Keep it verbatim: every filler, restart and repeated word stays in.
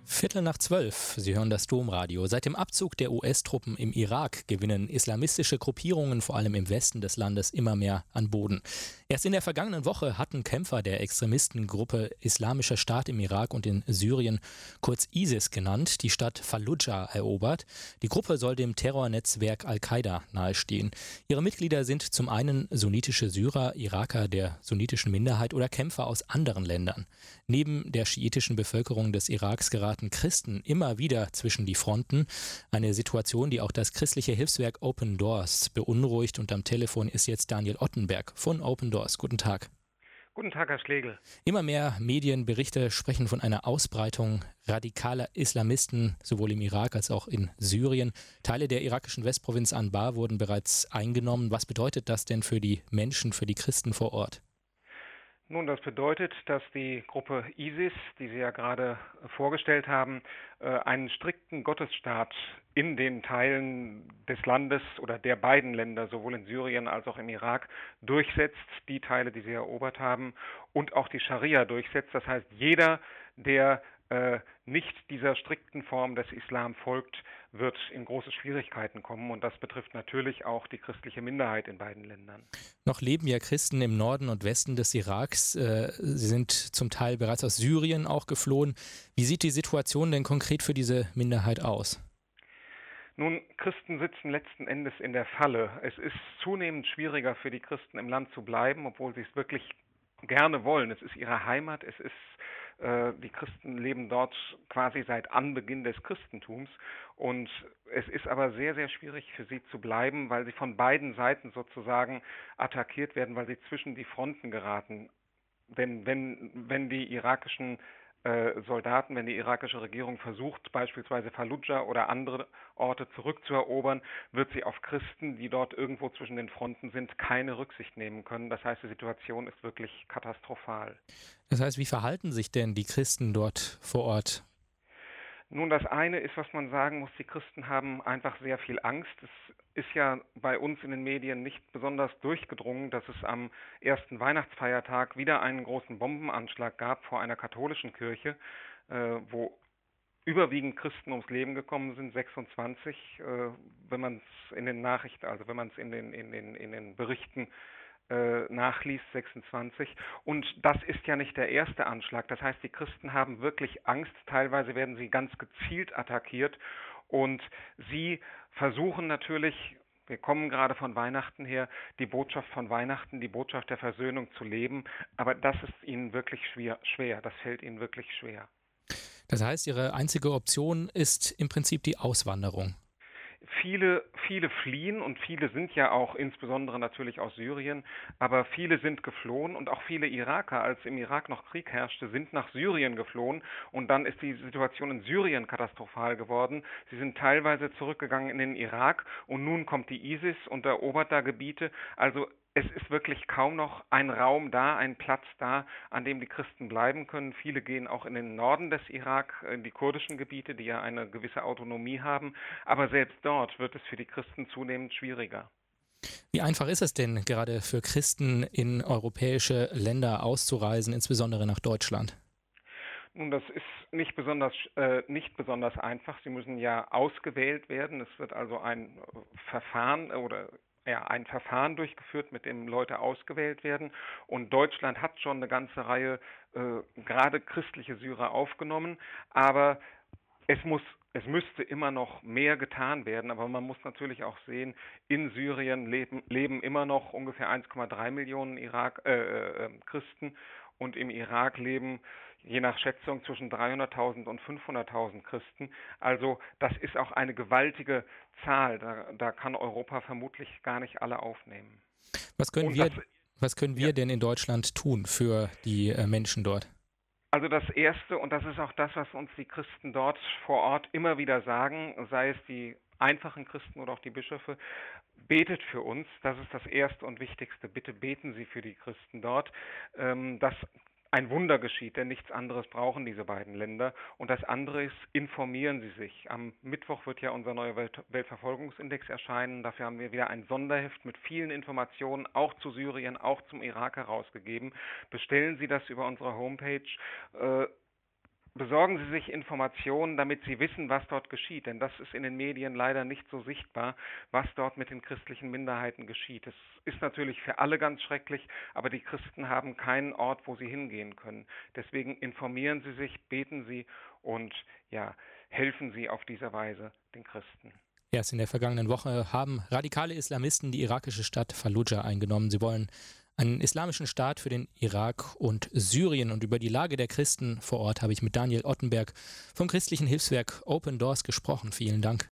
Viertel nach zwölf. Sie hören das Domradio. Seit dem Abzug der U S-Truppen im Irak gewinnen islamistische Gruppierungen vor allem im Westen des Landes immer mehr an Boden. Erst in der vergangenen Woche hatten Kämpfer der Extremistengruppe Islamischer Staat im Irak und in Syrien, kurz ISIS genannt, die Stadt Fallujah erobert. Die Gruppe soll dem Terrornetzwerk Al-Qaida nahestehen. Ihre Mitglieder sind zum einen sunnitische Syrer, Iraker der sunnitischen Minderheit oder Kämpfer aus anderen Ländern. Neben der schiitischen Bevölkerung des Iraks geraten Christen immer wieder zwischen die Fronten. Eine Situation, die auch das christliche Hilfswerk Open Doors beunruhigt. Und am Telefon ist jetzt Daniel Ottenberg von Open Doors. Guten Tag. Guten Tag, Herr Schlegel. Immer mehr Medienberichte sprechen von einer Ausbreitung radikaler Islamisten, sowohl im Irak als auch in Syrien. Teile der irakischen Westprovinz Anbar wurden bereits eingenommen. Was bedeutet das denn für die Menschen, für die Christen vor Ort? Nun, das bedeutet, dass die Gruppe ISIS, die Sie ja gerade vorgestellt haben, einen strikten Gottesstaat in den Teilen des Landes oder der beiden Länder, sowohl in Syrien als auch im Irak, durchsetzt, die Teile, die sie erobert haben, und auch die Scharia durchsetzt. Das heißt, jeder, der äh, nicht dieser strikten Form des Islam folgt, wird in große Schwierigkeiten kommen. Und das betrifft natürlich auch die christliche Minderheit in beiden Ländern. Noch leben ja Christen im Norden und Westen des Iraks. Äh, sie sind zum Teil bereits aus Syrien auch geflohen. Wie sieht die Situation denn konkret für diese Minderheit aus? Nun, Christen sitzen letzten Endes in der Falle. Es ist zunehmend schwieriger für die Christen im Land zu bleiben, obwohl sie es wirklich gerne wollen. Es ist ihre Heimat, es ist, äh, die Christen leben dort quasi seit Anbeginn des Christentums, und es ist aber sehr, sehr schwierig für sie zu bleiben, weil sie von beiden Seiten sozusagen attackiert werden, weil sie zwischen die Fronten geraten. Denn wenn, wenn die irakischen äh, Soldaten, wenn die irakische Regierung versucht, beispielsweise Fallujah oder andere Orte zurückzuerobern, wird sie auf Christen, die dort irgendwo zwischen den Fronten sind, keine Rücksicht nehmen können. Das heißt, die Situation ist wirklich katastrophal. Das heißt, wie verhalten sich denn die Christen dort vor Ort? Nun, das eine ist, was man sagen muss, die Christen haben einfach sehr viel Angst. Es ist ja bei uns in den Medien nicht besonders durchgedrungen, dass es am ersten Weihnachtsfeiertag wieder einen großen Bombenanschlag gab vor einer katholischen Kirche, äh, wo überwiegend Christen ums Leben gekommen sind, sechsundzwanzig, äh, wenn man es in den Nachrichten, also wenn man es in den, in den, in den Berichten äh, nachliest, sechsundzwanzig. Und das ist ja nicht der erste Anschlag. Das heißt, die Christen haben wirklich Angst. Teilweise werden sie ganz gezielt attackiert, und sie versuchen natürlich, wir kommen gerade von Weihnachten her, die Botschaft von Weihnachten, die Botschaft der Versöhnung zu leben. Aber das ist ihnen wirklich schwer, schwer. Das fällt ihnen wirklich schwer. Das heißt, ihre einzige Option ist im Prinzip die Auswanderung. Viele, viele fliehen, und viele sind ja auch insbesondere natürlich aus Syrien, aber viele sind geflohen, und auch viele Iraker, als im Irak noch Krieg herrschte, sind nach Syrien geflohen, und dann ist die Situation in Syrien katastrophal geworden. Sie sind teilweise zurückgegangen in den Irak, und nun kommt die ISIS und erobert da Gebiete. Also es ist wirklich kaum noch ein Raum da, ein Platz da, an dem die Christen bleiben können. Viele gehen auch in den Norden des Irak, in die kurdischen Gebiete, die ja eine gewisse Autonomie haben. Aber selbst dort wird es für die Christen zunehmend schwieriger. Wie einfach ist es denn gerade für Christen in europäische Länder auszureisen, insbesondere nach Deutschland? Nun, das ist nicht besonders, äh, nicht besonders einfach. Sie müssen ja ausgewählt werden. Es wird also ein Verfahren oder ja, ein Verfahren durchgeführt, mit dem Leute ausgewählt werden. Und Deutschland hat schon eine ganze Reihe äh, gerade christliche Syrer aufgenommen, aber es muss, es müsste immer noch mehr getan werden. Aber man muss natürlich auch sehen, in Syrien leben, leben immer noch ungefähr eins Komma drei Millionen Irak, äh, äh, Christen, und im Irak leben je nach Schätzung zwischen dreihunderttausend und fünfhunderttausend Christen. Also das ist auch eine gewaltige Zahl. Da, da kann Europa vermutlich gar nicht alle aufnehmen. Was können Und wir, das, was können wir ja, denn in Deutschland tun für die äh, Menschen dort? Also das Erste, und das ist auch das, was uns die Christen dort vor Ort immer wieder sagen, sei es die einfachen Christen oder auch die Bischöfe: Betet für uns, das ist das Erste und Wichtigste. Bitte beten Sie für die Christen dort, ähm, dass ein Wunder geschieht, denn nichts anderes brauchen diese beiden Länder. Und das andere ist, informieren Sie sich. Am Mittwoch wird ja unser neuer Welt Weltverfolgungsindex erscheinen. Dafür haben wir wieder ein Sonderheft mit vielen Informationen, auch zu Syrien, auch zum Irak herausgegeben. Bestellen Sie das über unsere Homepage. Äh, besorgen Sie sich Informationen, damit Sie wissen, was dort geschieht. Denn das ist in den Medien leider nicht so sichtbar, was dort mit den christlichen Minderheiten geschieht. Es ist natürlich für alle ganz schrecklich, aber die Christen haben keinen Ort, wo sie hingehen können. Deswegen informieren Sie sich, beten Sie und ja, helfen Sie auf diese Weise den Christen. Erst in der vergangenen Woche haben radikale Islamisten die irakische Stadt Fallujah eingenommen. Sie wollen einen islamischen Staat für den Irak und Syrien. Und über die Lage der Christen vor Ort habe ich mit Daniel Ottenberg vom christlichen Hilfswerk Open Doors gesprochen. Vielen Dank.